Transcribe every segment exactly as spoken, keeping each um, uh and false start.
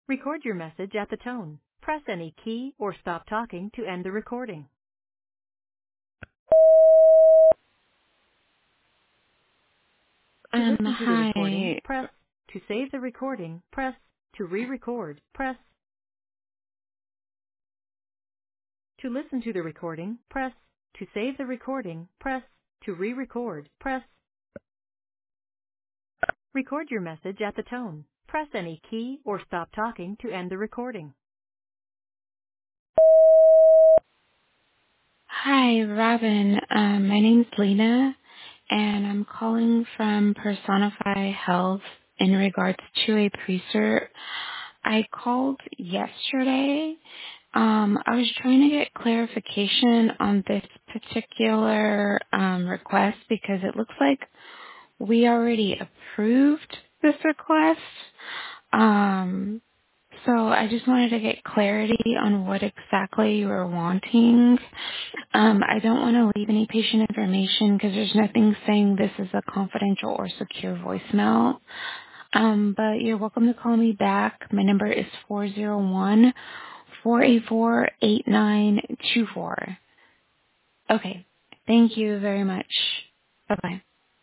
Record your message at the tone. Press any key or stop talking to end the recording. To Um, listen to the recording, hi. press. To save the recording, press. To re-record, press. To listen to the recording, press. To save the recording, press. To re-record, press. Record your message at the tone. Press any key or stop talking to end the recording. Hi, Robin. Um, my name's Lena, and I'm calling from Personify Health in regards to a pre-cert. I called yesterday. Um, I was trying to get clarification on this particular um, request because it looks like we already approved this request. Um, so I just wanted to get clarity on what exactly you were wanting. Um, I don't want to leave any patient information because there's nothing saying this is a confidential or secure voicemail. Um, but you're welcome to call me back. My number is four zero one, four eight four, eight nine two four. Okay. Thank you very much. Bye-bye.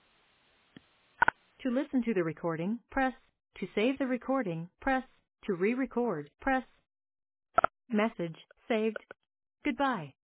To listen to the recording, press. To save the recording, press. To re-record, press. Message saved. Goodbye.